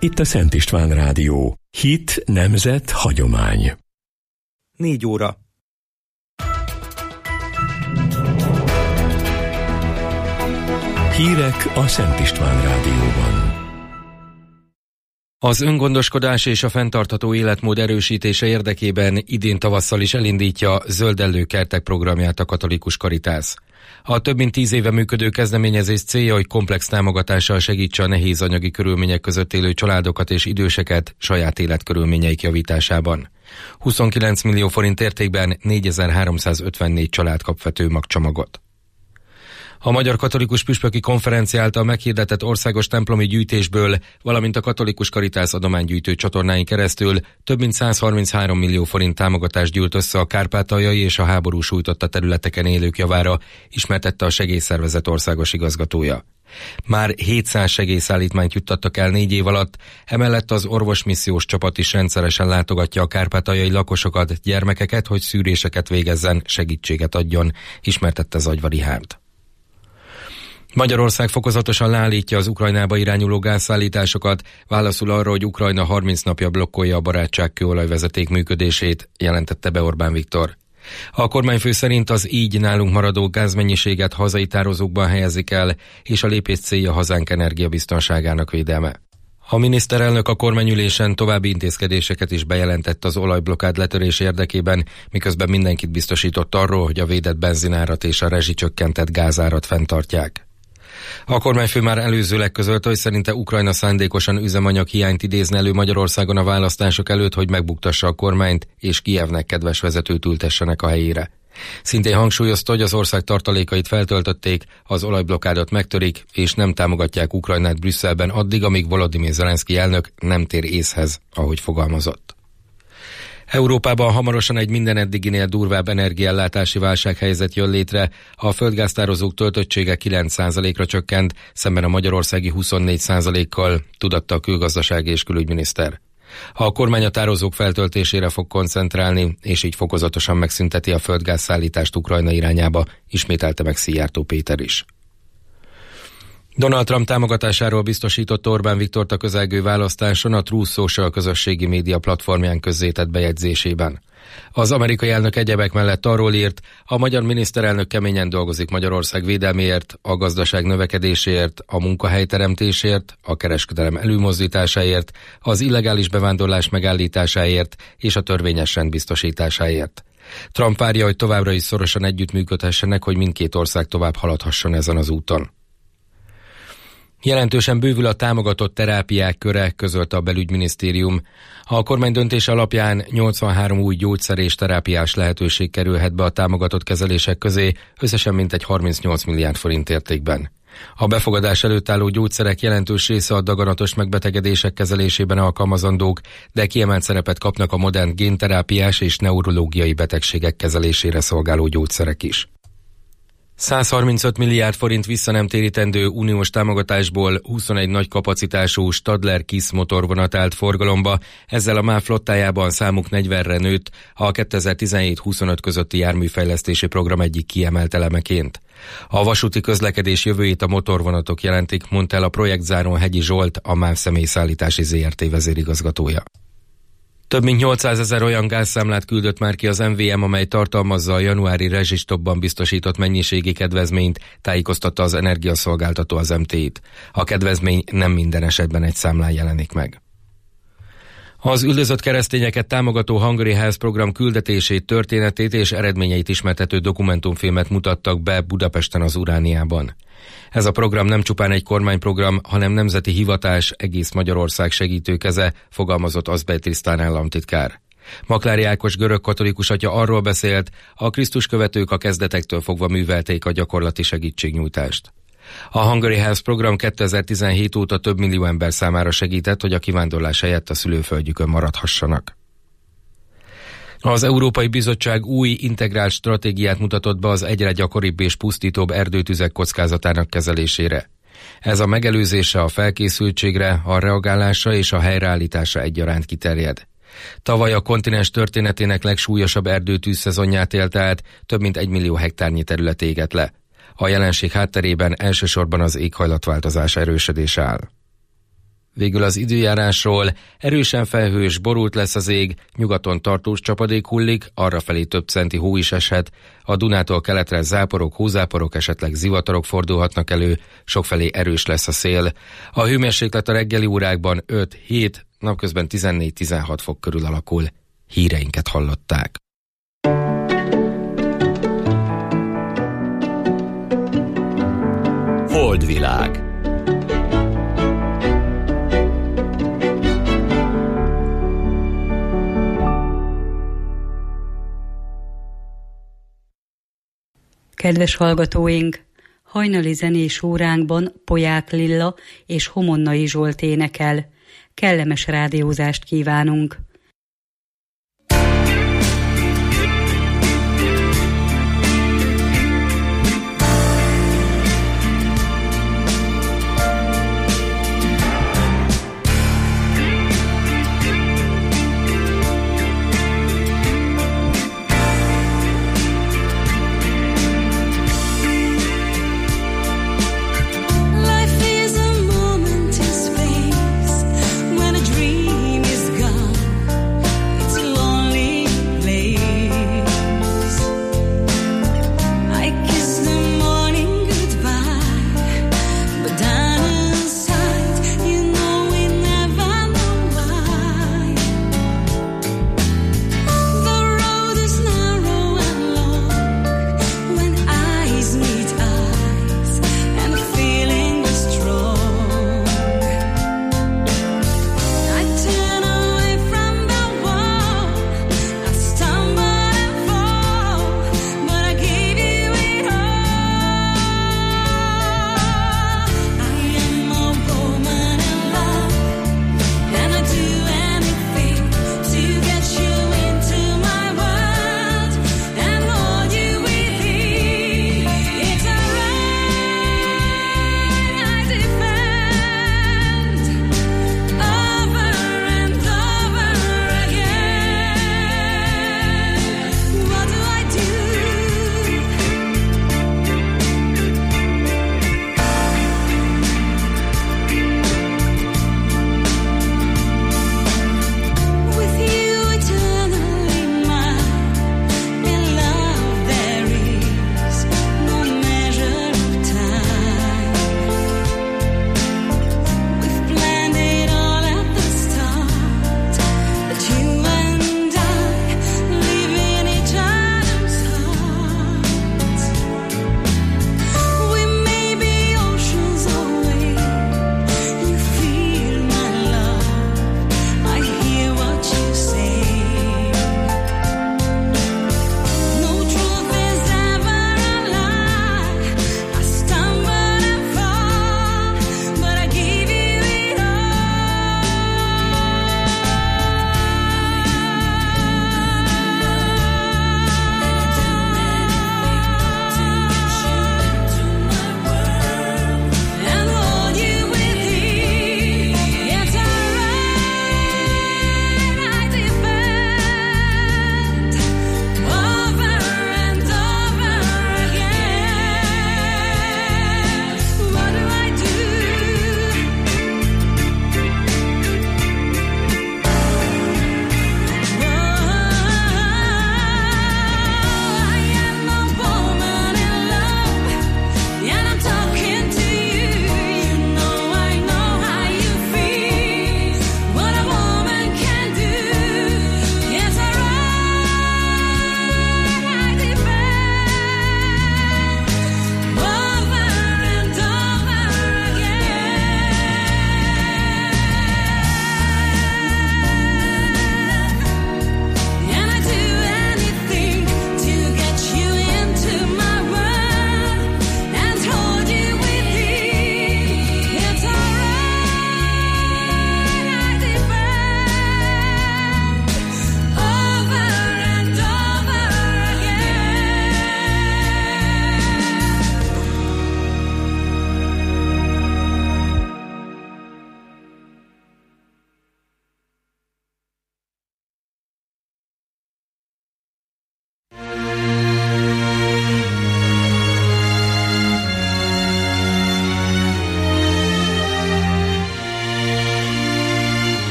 itt a Szent István Rádió. Hit, nemzet, hagyomány. 4 óra. Hírek a Szent István Rádióban. Az öngondoskodás és a fenntartható életmód erősítése érdekében idén tavasszal is elindítja Zöldellő kertek programját a Katolikus Karitász. A több mint 10 éve működő kezdeményezés célja, hogy komplex támogatással segítse a nehéz anyagi körülmények között élő családokat és időseket saját életkörülményeik javításában. 29 millió forint értékben 4354 család kap vetőmagcsomagot. A Magyar Katolikus Püspöki Konferencia által meghirdetett országos templomi gyűjtésből, valamint a Katolikus Karitász adománygyűjtő csatornáin keresztül több mint 133 millió forint támogatást gyűjt össze a kárpátaljai és a háború sújtotta területeken élők javára, ismertette a segélyszervezet országos igazgatója. Már 700 segélyszállítmányt juttattak el 4 év alatt, emellett az orvosmissziós csapat is rendszeresen látogatja a kárpátaljai lakosokat, gyermekeket, hogy szűréseket végezzen, segítséget adjon, ismertette Zagyva Richárd. Magyarország fokozatosan leállítja az Ukrajnába irányuló gázszállításokat, válaszul arra, hogy Ukrajna 30 napja blokkolja a barátságkőolajvezeték működését, jelentette be Orbán Viktor. A kormányfő szerint az így nálunk maradó gázmennyiséget hazai tározókban helyezik el, és a lépés célja hazánk energiabiztonságának védelme. A miniszterelnök a kormányülésen további intézkedéseket is bejelentett az olajblokkád letörés érdekében, miközben mindenkit biztosított arról, hogy a védett benzinárat és a rezsicsökkentett gázárat fenntartják. A kormányfő már előzőleg közölte, hogy szerinte Ukrajna szándékosan üzemanyaghiányt idézne elő Magyarországon a választások előtt, hogy megbuktassa a kormányt, és Kijevnek kedves vezetőt ültessenek a helyére. Szintén hangsúlyozta, hogy az ország tartalékait feltöltötték, az olajblokkádot megtörik, és nem támogatják Ukrajnát Brüsszelben addig, amíg Volodymyr Zelenszky elnök nem tér észhez, ahogy fogalmazott. Európában hamarosan egy minden eddiginél durvább energiaellátási válsághelyzet jön létre, a földgáztározók töltöttsége 9%-ra csökkent, szemben a magyarországi 24%-kal, tudatta a külgazdasági és külügyminiszter. A kormány a tározók feltöltésére fog koncentrálni, és így fokozatosan megszünteti a földgázszállítást Ukrajna irányába, ismételte meg Szijjártó Péter is. Donald Trump támogatásáról biztosított Orbán Viktort a közelgő választáson a Truth Social közösségi média platformján közzétett bejegyzésében. Az amerikai elnök egyebek mellett arról írt, a magyar miniszterelnök keményen dolgozik Magyarország védelméért, a gazdaság növekedéséért, a munkahelyteremtésért, a kereskedelem előmozdításáért, az illegális bevándorlás megállításáért és a törvényes rend biztosításáért. Trump várja, hogy továbbra is szorosan együttműködhessenek, hogy mindkét ország tovább haladhasson ezen az úton. Jelentősen bővül a támogatott terápiák köre, közölte a belügyminisztérium. A kormány döntése alapján 83 új gyógyszer és terápiás lehetőség kerülhet be a támogatott kezelések közé, összesen mintegy 38 milliárd forint értékben. A befogadás előtt álló gyógyszerek jelentős része a daganatos megbetegedések kezelésében alkalmazandók, de kiemelt szerepet kapnak a modern génterápiás és neurológiai betegségek kezelésére szolgáló gyógyszerek is. 135 milliárd forint visszanemtérítendő uniós támogatásból 21 nagy kapacitású Stadler KISZ motorvonat állt forgalomba, ezzel a MÁV flottájában számuk 40-re nőtt a 2017-25 közötti járműfejlesztési program egyik kiemelt elemeként. A vasúti közlekedés jövőjét a motorvonatok jelentik, mondta el a projektzáron Hegyi Zsolt, a MÁV személyszállítási ZRT vezérigazgatója. Több mint 800 000 olyan gázszámlát küldött már ki az MVM, amely tartalmazza a januári rezsistoppban biztosított mennyiségi kedvezményt, tájékoztatta az energiaszolgáltató az MT-t. A kedvezmény nem minden esetben egy számlán jelenik meg. Az üldözött keresztényeket támogató Hungary House program küldetését, történetét és eredményeit ismertető dokumentumfilmet mutattak be Budapesten az Urániában. Ez a program nem csupán egy kormányprogram, hanem nemzeti hivatás, egész Magyarország segítőkeze, fogalmazott Azbej Trisztán államtitkár. Maklári Ákos görög katolikus atya arról beszélt, a Krisztus követők a kezdetektől fogva művelték a gyakorlati segítségnyújtást. A Hungary House program 2017 óta több millió ember számára segített, hogy a kivándorlás helyett a szülőföldjükön maradhassanak. Az Európai Bizottság új integrált stratégiát mutatott be az egyre gyakoribb és pusztítóbb erdőtüzek kockázatának kezelésére. Ez a megelőzésre, a felkészültségre, a reagálásra és a helyreállításra egyaránt kiterjed. Tavaly a kontinens történetének legsúlyosabb erdőtűz szezonját élte át, több mint 1 millió hektárnyi terület égett le. A jelenség hátterében elsősorban az éghajlatváltozás erősödése áll. Végül az időjárásról: erősen felhős, borult lesz az ég, nyugaton tartós csapadék hullik, arrafelé több centi hó is eshet, a Dunától keletre záporok, hózáporok, esetleg zivatarok fordulhatnak elő, sokfelé erős lesz a szél. A hőmérséklet a reggeli órákban 5-7, napközben 14-16 fok körül alakul. Híreinket hallották. Holdvilág. Kedves hallgatóink! Hajnali zenés óránkban Poják Lilla és Homonnai Zsolt énekel. Kellemes rádiózást kívánunk! When a dream is gone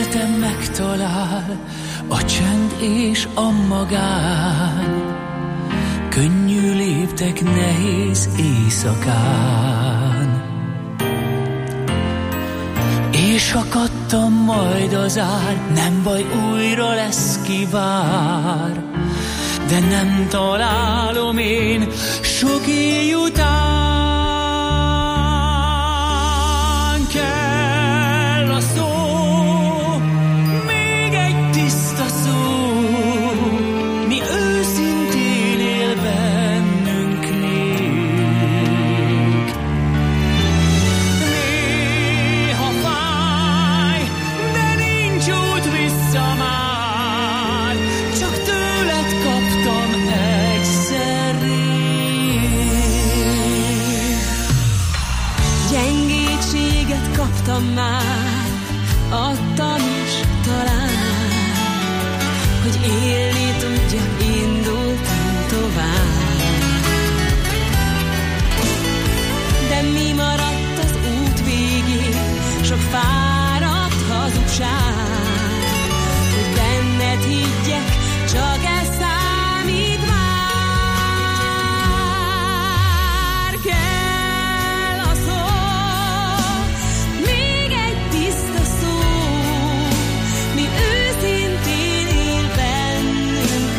értem megtalál a csend és a magán. Könnyű léptek nehéz éjszakán. És akadtam majd az ár, nem baj, újra lesz ki vár. De nem találom én sok éj után. Kell a szó, még egy tiszta szó, mi őszintén él bennünk még. Néha fáj, de nincs út vissza már, csak tőled kaptam egyszer rég. Gyengétséget kaptam már, adtam is talán, hogy élni tudjak, indultam tovább. De mi maradt az út végén? Sok fáradt hazugság, hogy benned higgyek, csak ez számít már. Kell a szó, még egy tiszta szó, mi őszintén él bennünk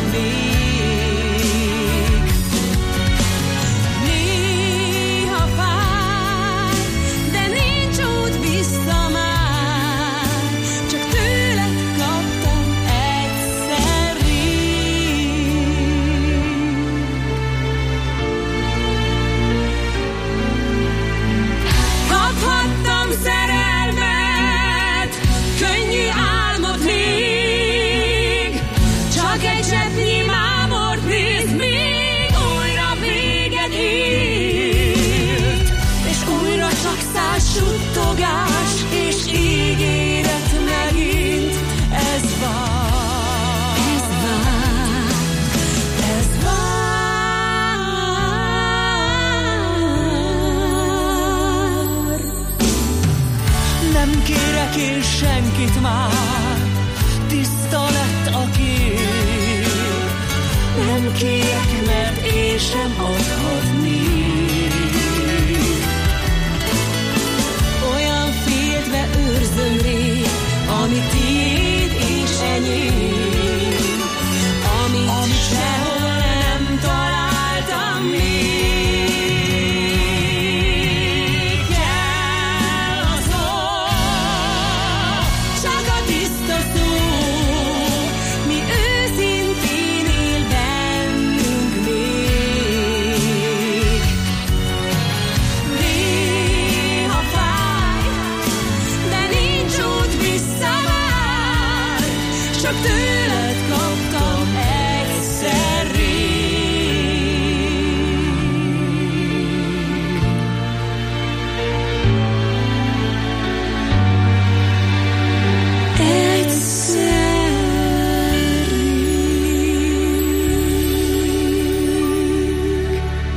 még. Néha fáj, de nincs út vissza már, csak tőled kaptam egyszer rég. Kaphattam szerelmet, könnyű álmot még, csak egy zsebnyi mámort néz, még újra véged ért, és újra csak száz suttogás, és ígéret megint. Ez vár, ez vár, ez vár. Nem kérek én senkit már, tiszta lett a kép. Nem kérek, mert én sem adhatnék. Olyan féltve őrzöm rég, ami tiéd és enyém, amit sehol nem találtam még. Kell a szó, csak a tiszta szó, mi őszintén él bennünk még. Néha fáj, de nincs út vissza már, csak tőled kaptam egyszer rég. Egyszer rég.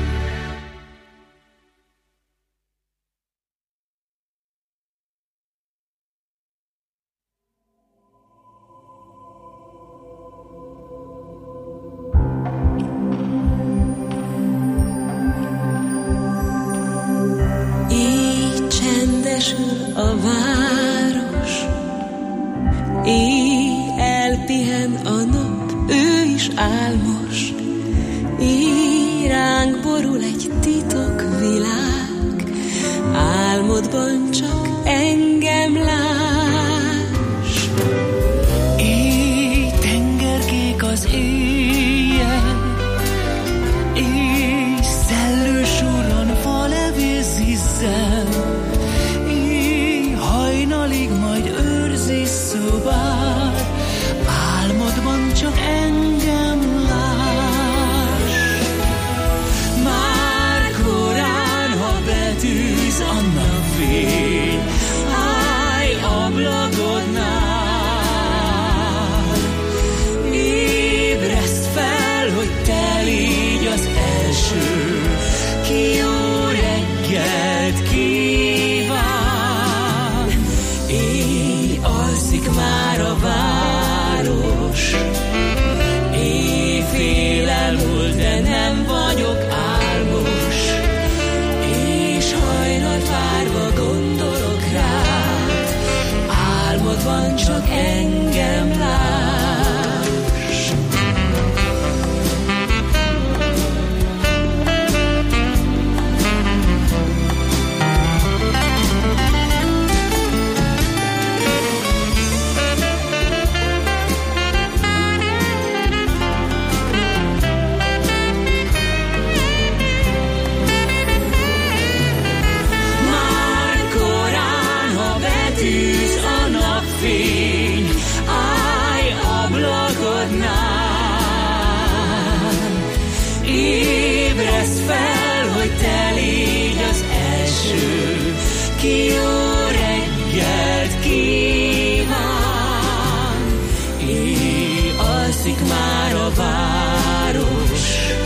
Így csendesül a város, így elpihen a nap, ő is álmos. Így ránk borul egy titokvilág, álmodban csak engem láss. Így tengerkék az éjjel, így szellős urran falevél zizzel, így hajnalig majd őrzi szobát, álmodban csak engem láss. Már korán, ha betűz a napfény, alszik már a város.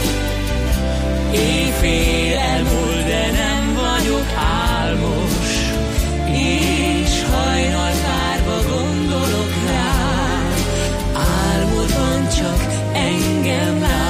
Éjfél elmúlt, de nem vagyok álmos, és hajnaltárba gondolok rád, álmodban csak engem lát.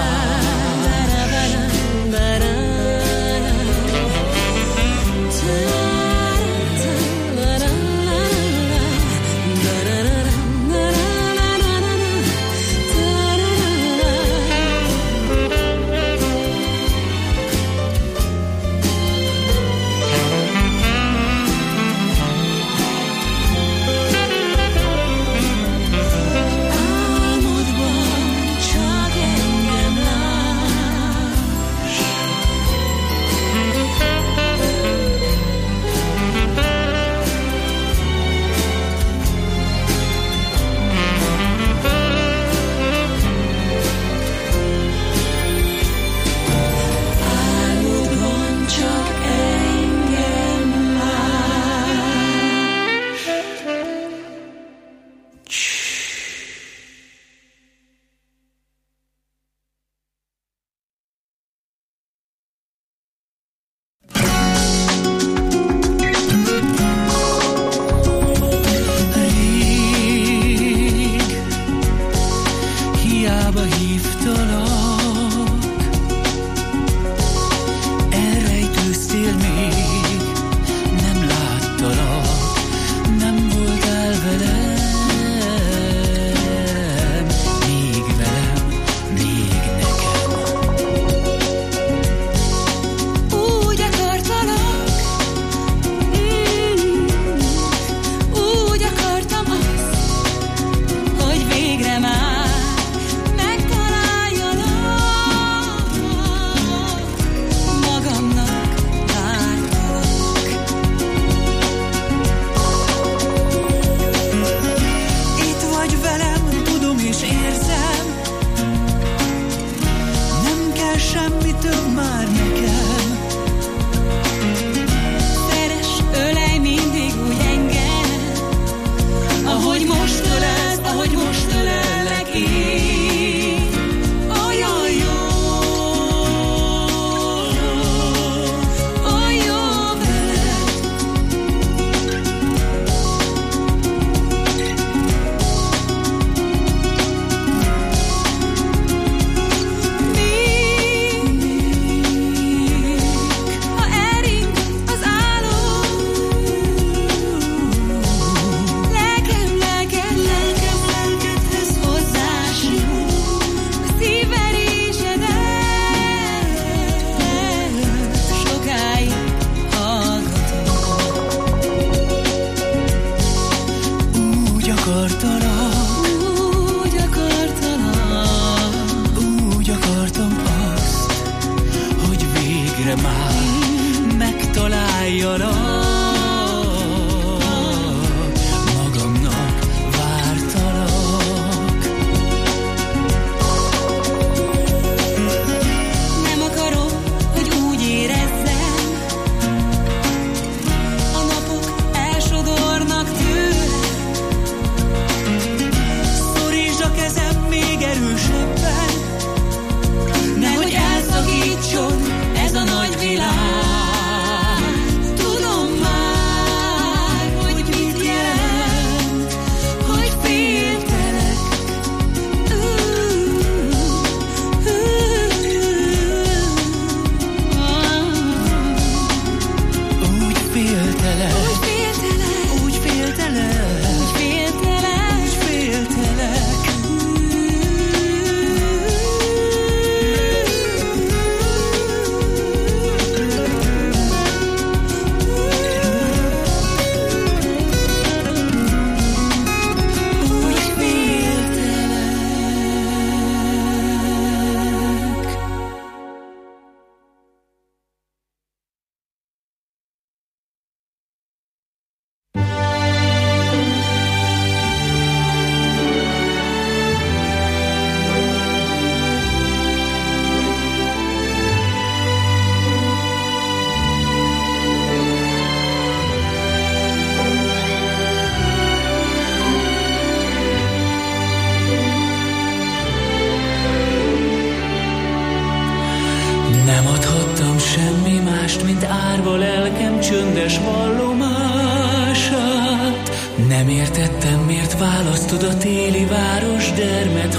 Nem adhattam semmi mást, mint árva lelkem csöndes vallomását. Nem értettem, miért választod a téli város dermed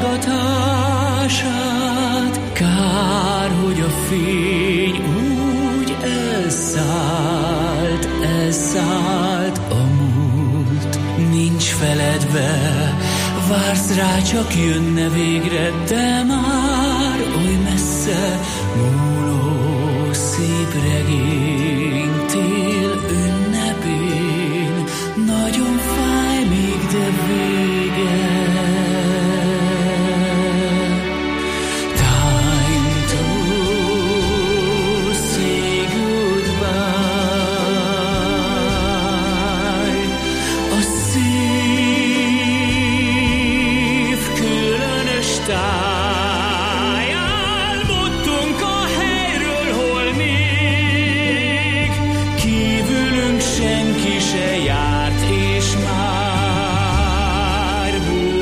hallgatását. Kár, hogy a fény úgy elszállt a múlt. Nincs feledve, vársz rá, csak jönne végre, de már oly messze múló szép regény tél ünnepén. Nagyon fáj még, de vége. Time to say goodbye. A szív különös táj. Álmodtunk a helyről, hol még kívülünk senki se járt, és már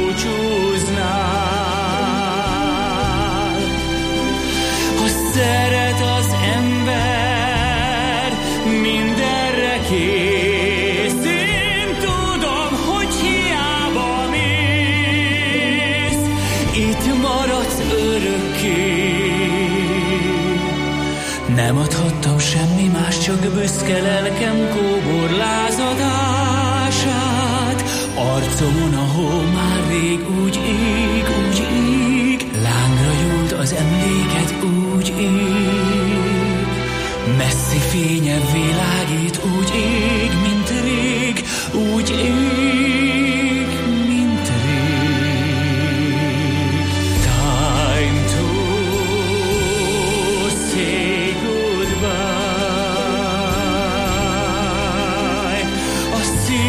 búcsúznál. Ha szeret az ember, mindenre kész. Én tudom, hogy hiába mész, itt maradsz örökké. Nem adhattam semmi más, csak büszke lelkem kóbor lázadását. Arcomon a hó már rég úgy ég, lángra gyúlt az emléket, úgy ég. Messzi fénye világít, úgy ég, mint rég, úgy ég, mint rég. Time to say goodbye. A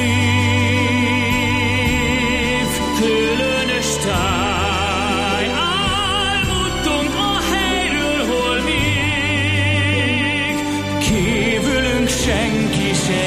szív különös táj. Álmodtunk a helyről, hol még kívülünk senki se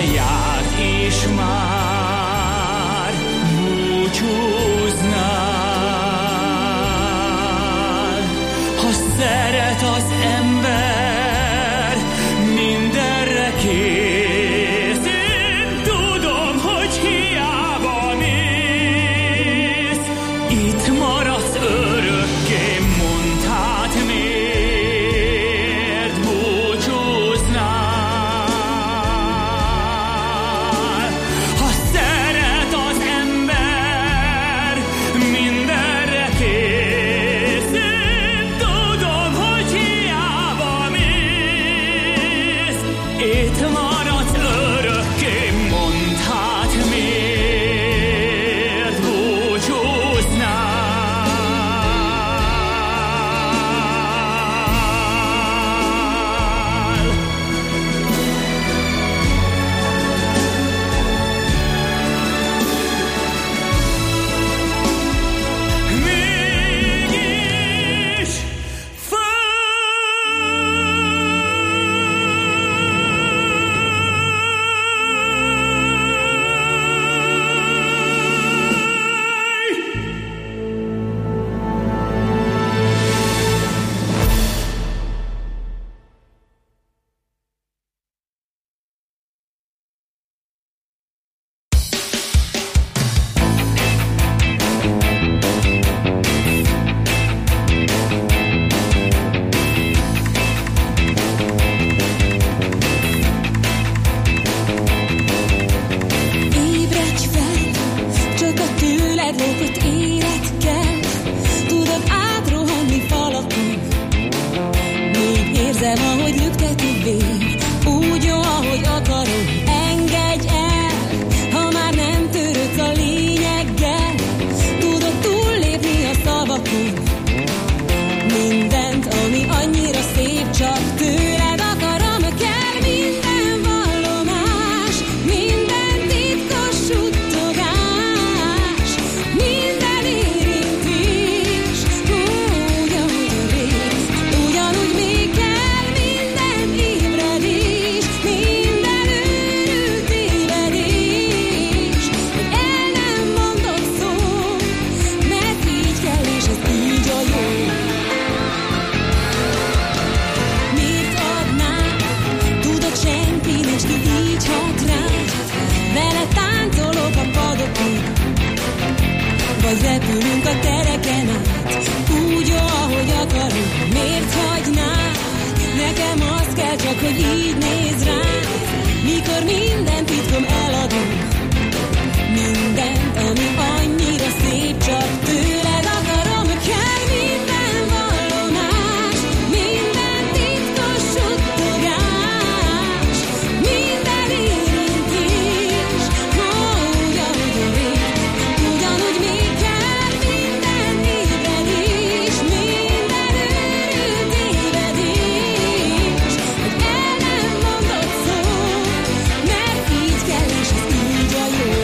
Menjünk a tereken át, úgy jó, ahogy akarunk. Miért hagynád? Nekem az kell csak, hogy így néz rám. Mikor minden titkom eladunk, mindent, ami annyira szép, csak tőled akarom. Kell minden vallomás, minden titkos suttogás, minden érintés, úgy, ahogy a rég. Ugyanúgy még kell minden ébredés, minden őrült tévedés, hogy el nem mondott szó, mert így kell, és ez így a jó.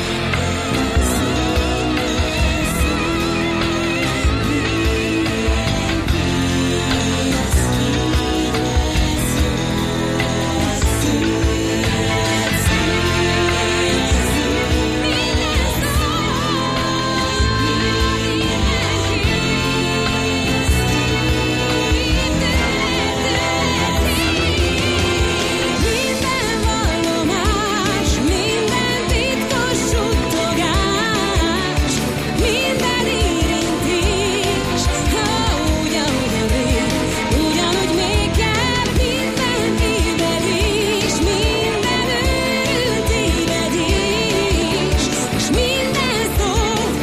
Minden vallomás, minden titkos suttogás, minden érintés, úgy, ahogy a rég. Ugyanúgy még kell minden ébredés, minden őrült tévedés, és minden szó,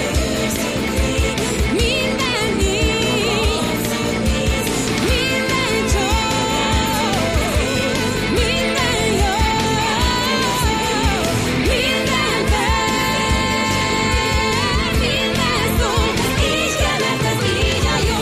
minden név, minden csók, minden jó, minden perc, minden szó, így kell, mert ez így a jó.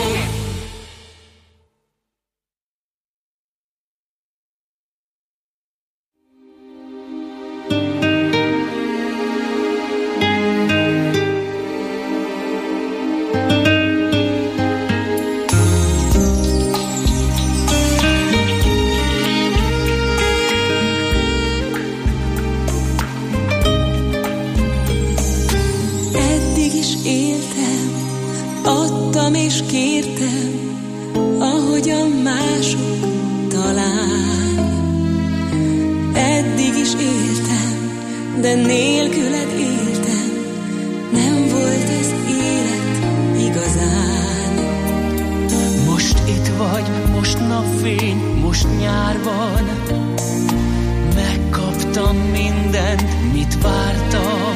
Eddig is éltem, adtam és kértem, ahogyan mások talán. Eddig is éltem, de nélküled éltem, nem volt ez élet igazán. Most itt vagy, most napfény, most nyárban. Megkaptam mindent, mit vártam.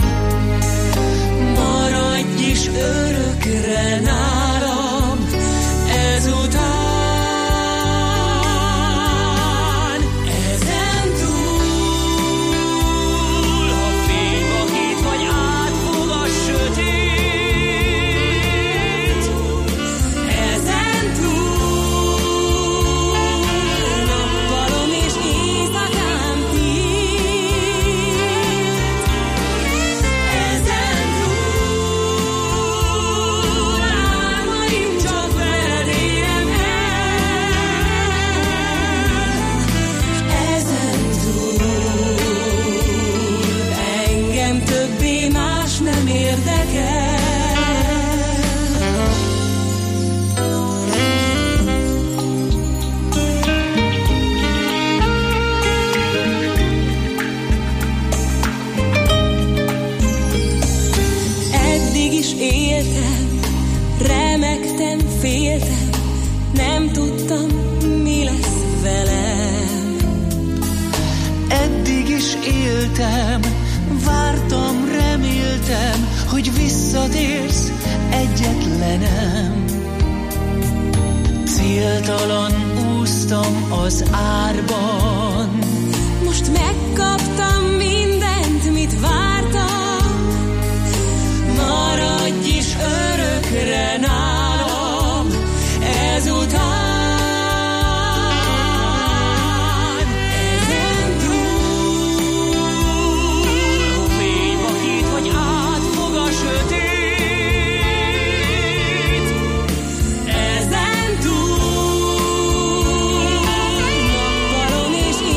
Maradj is örökre nálam ezután. Ezen túl, Ha fény vakít, vagy átfog a sötét. ezen túl, nappalom és éjszakám tiéd. Ezen túl, álmaim csak veled érem el. Ezen túl, engem többé más nem érdekel. Eddig is éltem, remegtem, féltem, nem tudtam, mi lesz velem. Eddig is éltem, vártam, reméltem, hogy visszatérsz egyetlenem. Céltalan úsztam az árban. Most megkaptam mindent, mit vártam. Maradj is örökre nálam ezután. Ezen túl, Ha fény vakít, vagy átfog a sötét. ezen túl, nappalom és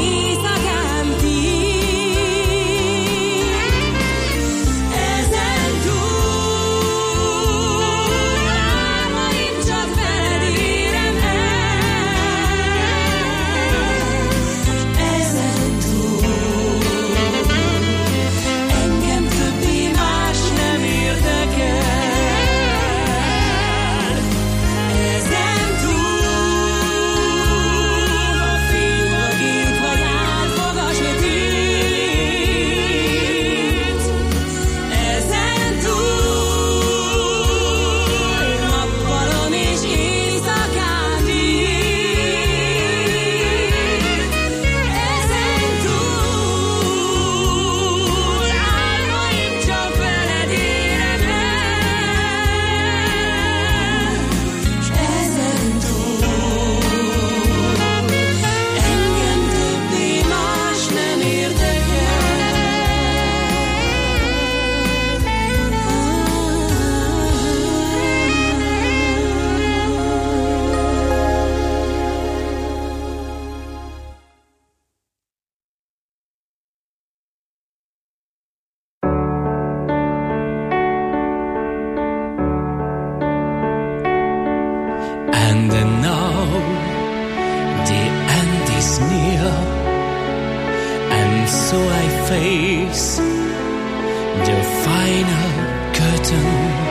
And then now the end is near, and so I face the final curtain.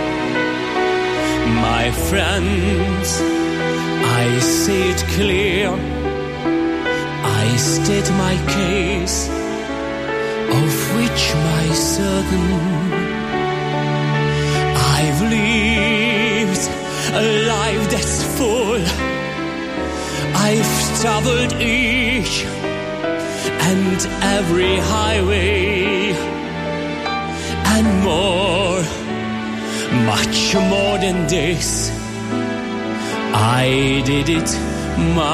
My friends, I see it clear, I state my case, of which my certain. I've lived a life that's full, I've traveled each and every highway, and more, much more than this, I did it my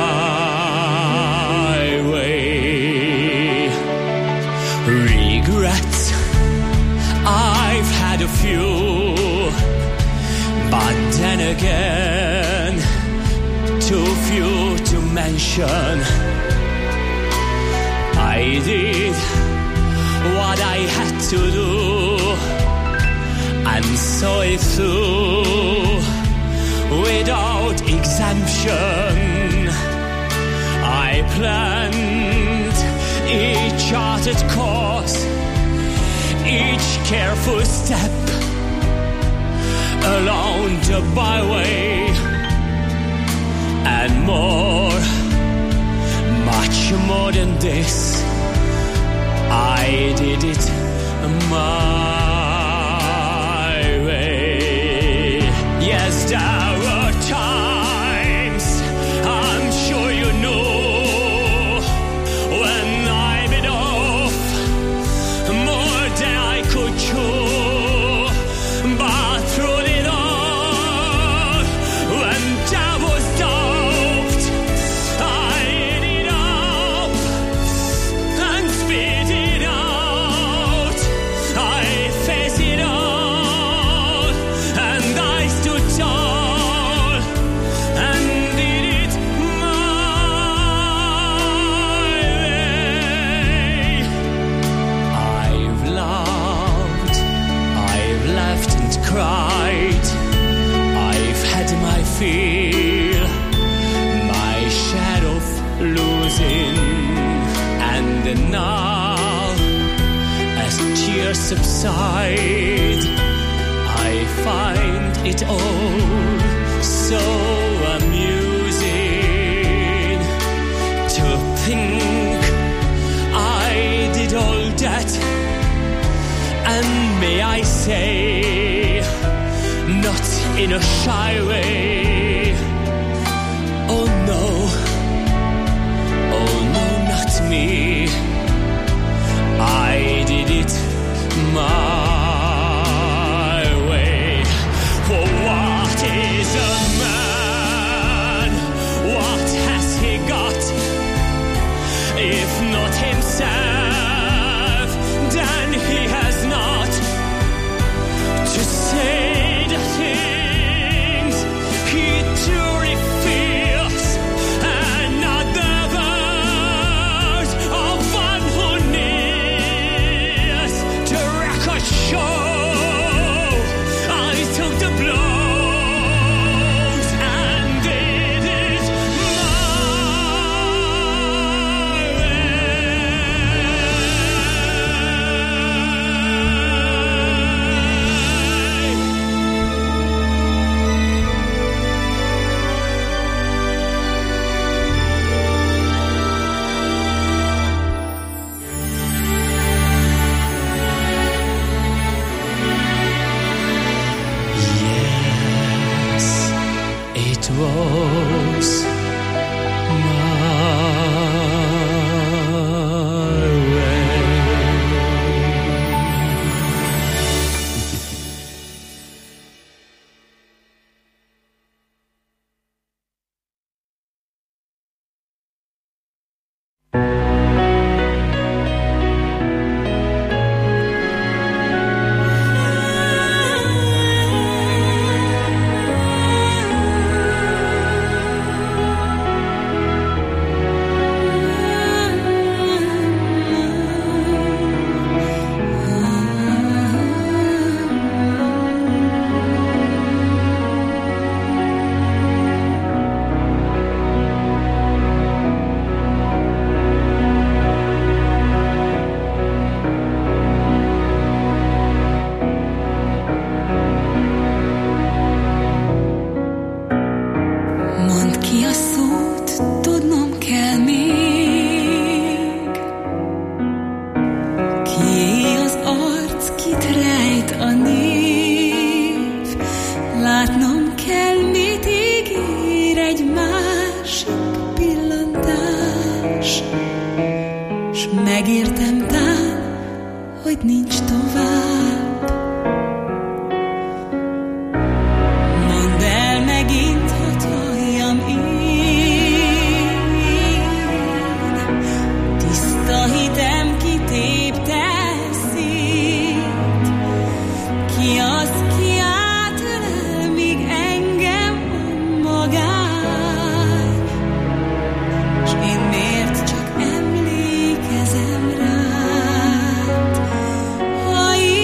way. Regrets, I've had a few, but then again, too few to mention. I did what I had to do, and saw it through without exemption. I planned each charted course, each careful step along the byway, and more, much more than this, I did it my way. Yes, there were times, I'm sure you know, when I bit off more than I could chew. But through it all, when there was doubt, I ate it up and spit it out. I faced it all, and I stood tall and did it my way. I've loved, I've laughed and cried, I've had my fill, my share of losing, and then now, as tears subside, I find it all so amusing to think I did all that, and may I say, not in a shy way. Oh no, not me. I did it my way. For what is a man? What has he got? If not himself, then he has not to say the things he truly feels, and not the words of one who needs to record show. I took the blows and did it my Yes, it was my way. Látnom kell, mit ígér egy másik pillantás, s megértem tán, hogy nincs tovább. Mondd el megint, hadd halljam én, tiszta hitem kitépte szét. Ki az, ki átölel, míg engem magány, s én miért csak emlékezem rád, ha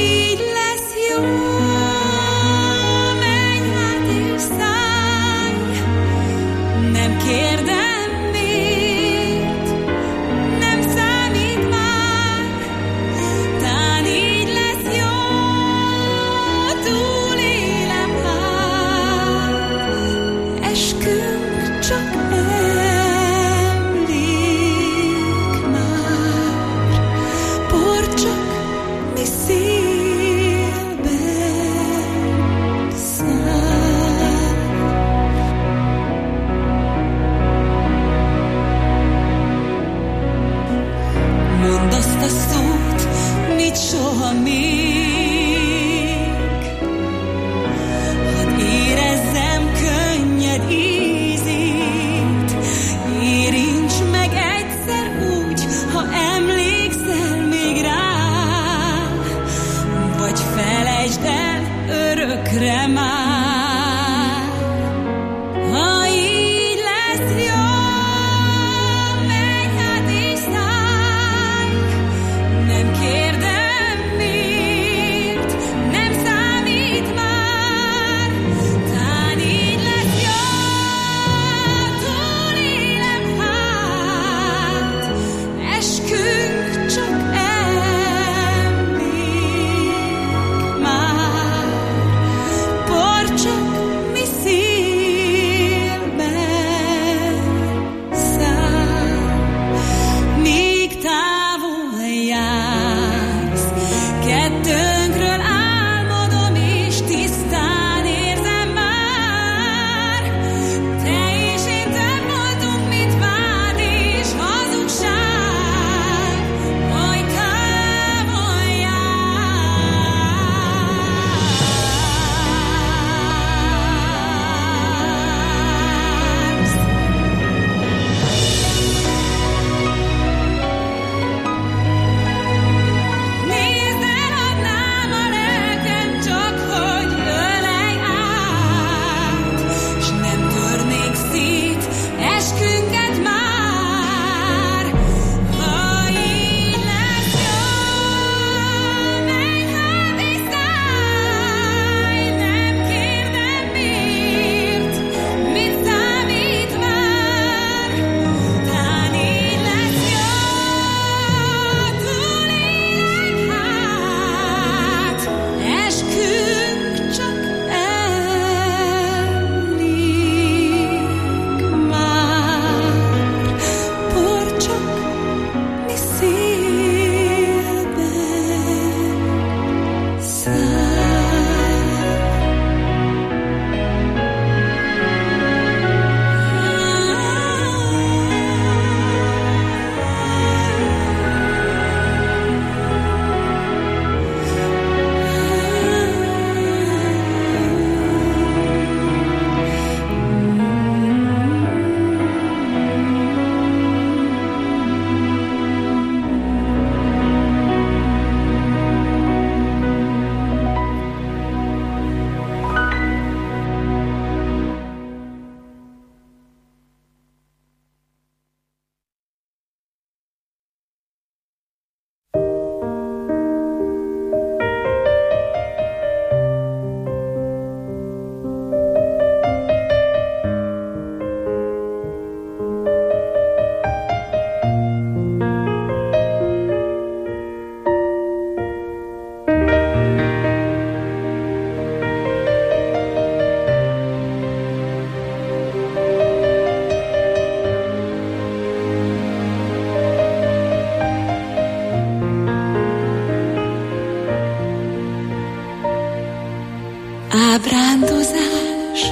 Ábrándozás,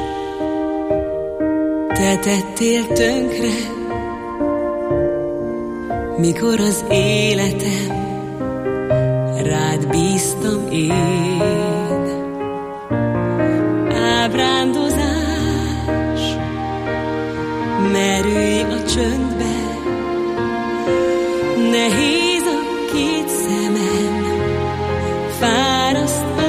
te tettél tönkre, mikor az életem rád bíztam én. Ábrándozás, merülj a csöndbe, nehéz a két szemem, fáraszt a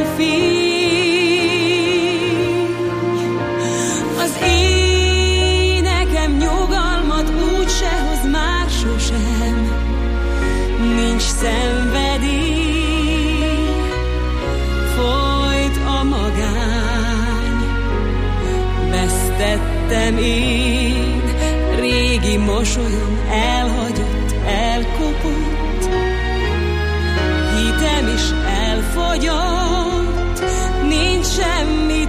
fény. Az énekem nyugalmat úgyse hoz már sosem, nincs szenvedély, folyt a magány. Vesztettem én, régi mosolyom elhagyott, elkopott, hitem is elfogyott, nincs semmi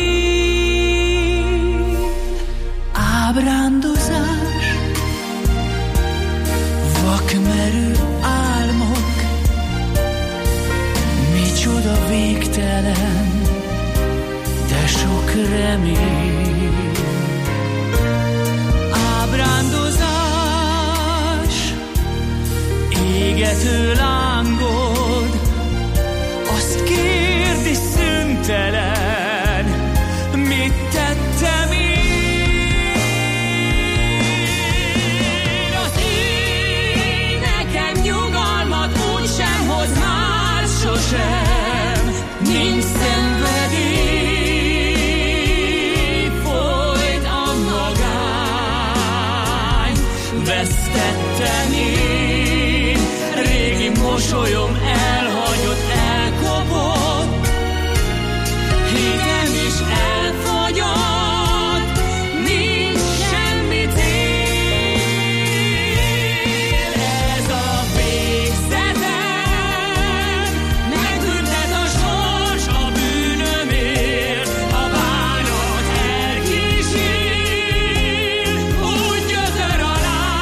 cél. Ábrándozás, vakmerő álmok, micsoda végtelen, de sok remény. Ábrándozás, égető lángod, azt kérdi szüntelen, mit tettem én? Az énekem nyugalmat úgysem hoz már sosem, nincs szenvedély, folyt a magány. Vesztettem én, régi mosolyom elhagyott, elkopott, hitem is elfogyott, nincs semmi cél. Ez a végzetem, megbüntet a sors a bűnömért, a bánat elkísér, úgy gyötör a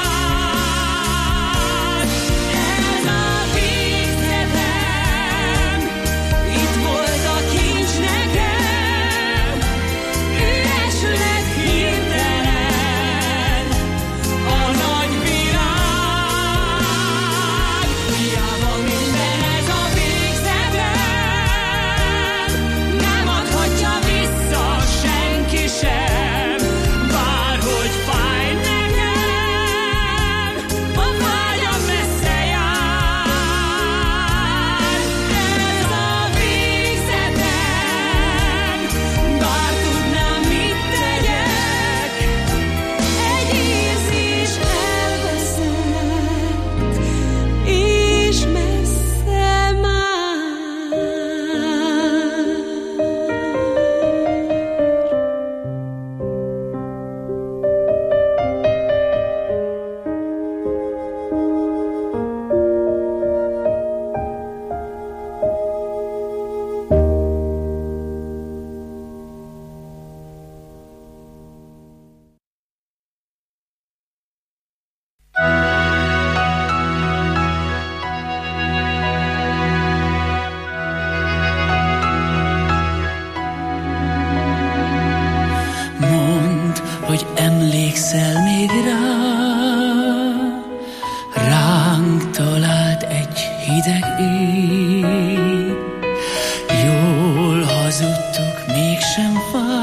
láz. Ez a végzetem, itt volt a kincs nekem, üres lett hirtelen a nagy világ. Hiába minden ez a végzetem, nem adhatja vissza senki sem, bárhogy fáj nekem, a vágyam messze jár. Ez a végzetem, bár tudnám, mit tegyek, egy érzés elveszett, és messze már. Mondd, hogy emlékszel még ránk talált egy hideg éj. Jól hazudtuk, mégsem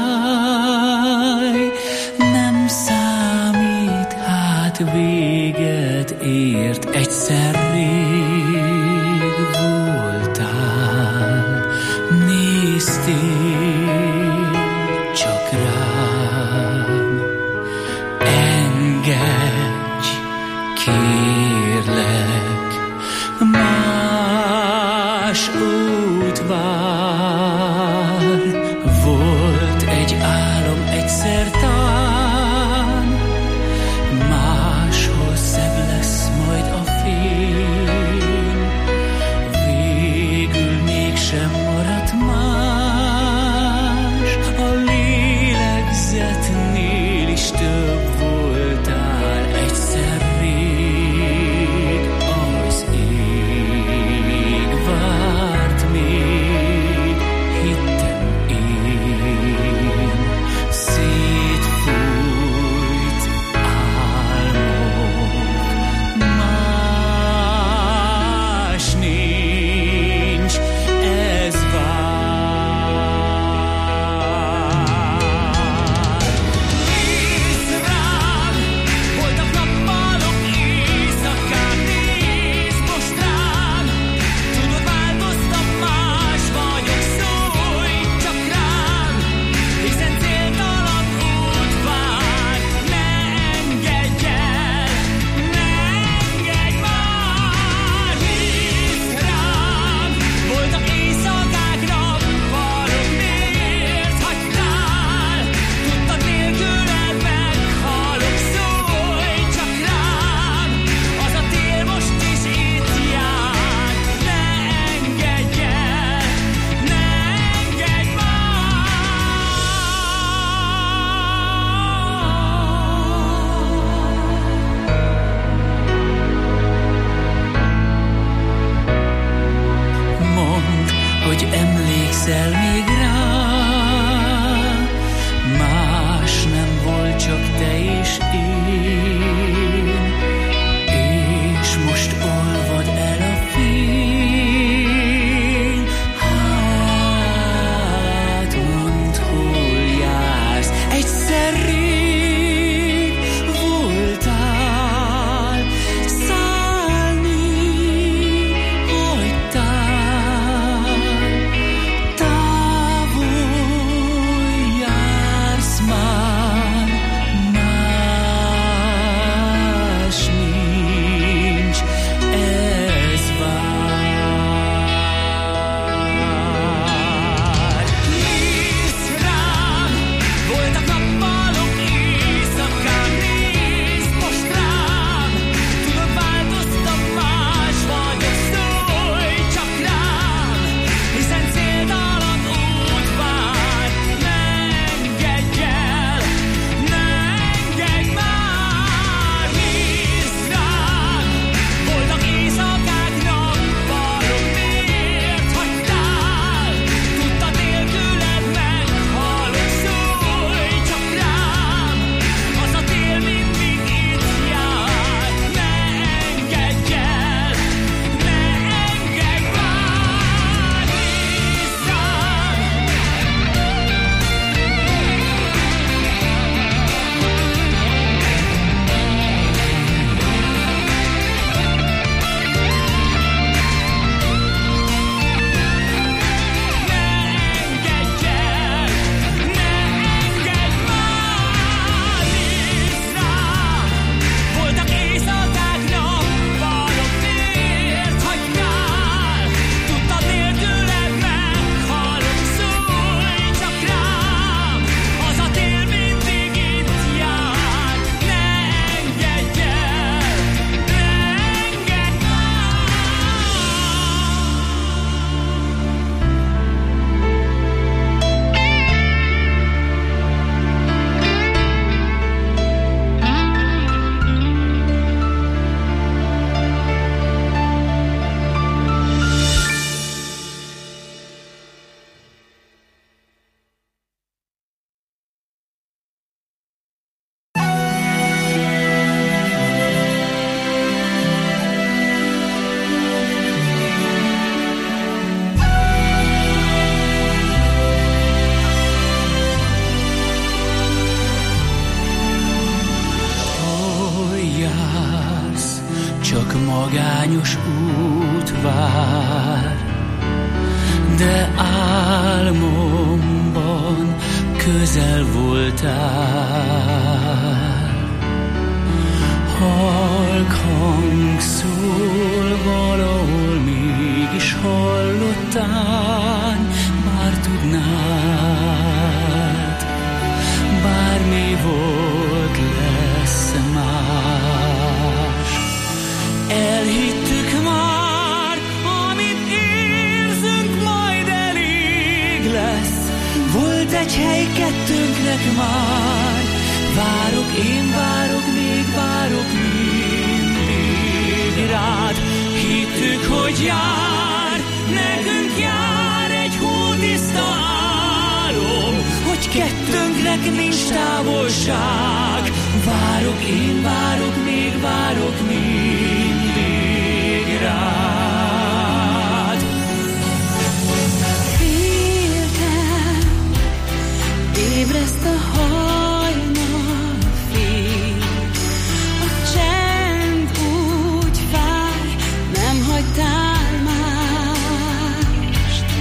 fáj, nem számít, hát véget ért, egyszer rég voltál, néztél csak rám, engem magányos út vár, de álmomban közel voltál. Halk hang szól valahol, mégis hallottál, bár tudnád, bármi volt, lesz más. Elhittük már, amit érzünk, majd elég lesz. Volt egy hely kettőnknek már, várok, én várok, még várok mindig rád. Hittük, hogy jár, nekünk jár egy hótiszta álom, hogy kettőnknek nincs távolság. Várok, én várok, még várok mindig rád. Féltem, ébreszt a hajnal fény, a csend úgy fáj, nem hagytál mást.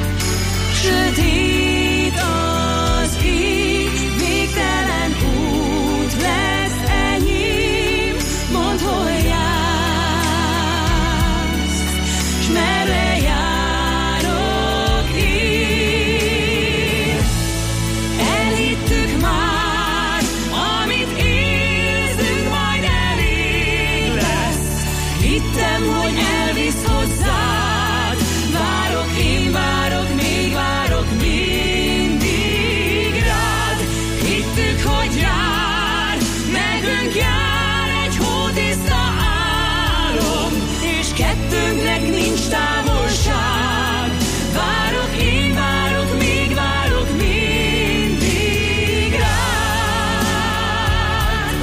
Sötét az ég, végtelen út lesz enyém, mondd, hol jársz, s merre járok én. Elhittük már, amit érzünk, majd elég lesz. Hittem, hogy elvisz hozzád, várok, én várok, még várok mindig rád. Hittük, hogy jár, nekünk jár egy hótiszta álom, és kettőnknek nincs távolság. Várok, én várok, még várok mindig rád.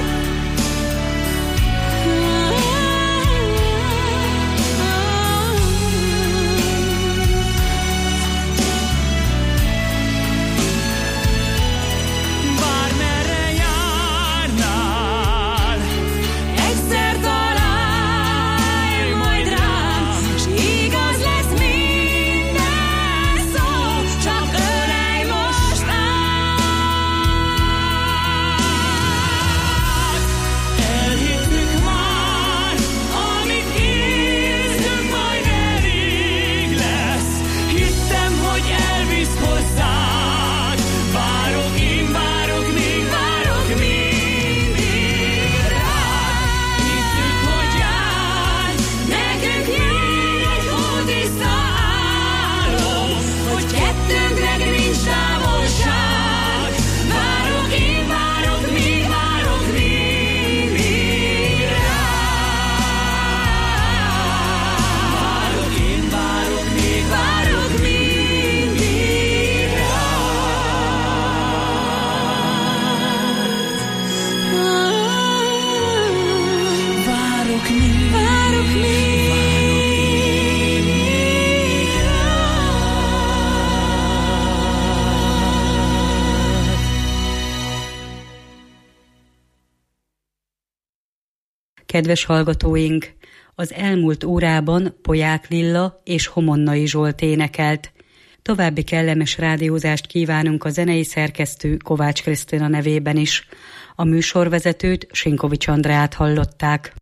Bármerre járnál, egyszer találj majd rám, s igaz lesz minden szó, csak ölelj most át. Elhittük már, amit érzünk, majd elég lesz. Hittem, hogy elvisz hozzád, várok, én várok, még várok mindig rád. Hittük, hogy jár, nekünk jár egy hótiszta álom, hogy kettőnknek nincs távolság. Várok, én várok, még várok mindig rád. Várok, én várok, még várok mindig rád. Várok mindig, várok mindig rád. Kedves hallgatóink! Az elmúlt órában Poják Lilla és Homonnai Zsolt énekelt. További kellemes rádiózást kívánunk a zenei szerkesztő Kovács Krisztina nevében is. A műsorvezetőt, Sinkovics Andrát hallották.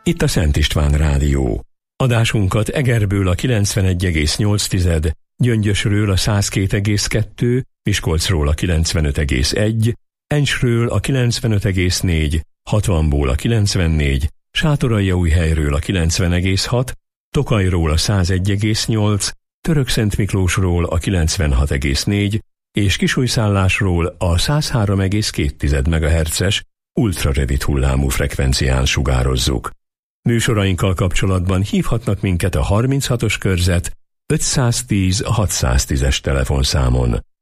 Itt a Szent István Rádió. Adásunkat Egerből a 91,8, Gyöngyösről a 102,2, Miskolcról a 95,1, Encsről a 95,4, Hatvanból a 94, Sátoraljaújhelyről a 90,6, Tokajról a 101,8, Törökszentmiklósról a 96,4 és Kisújszállásról a 103,2 MHz-es ultrarövid hullámú frekvencián sugározzuk. Műsorainkkal kapcsolatban hívhatnak minket a 36-os körzet 510 610-es telefonszámon.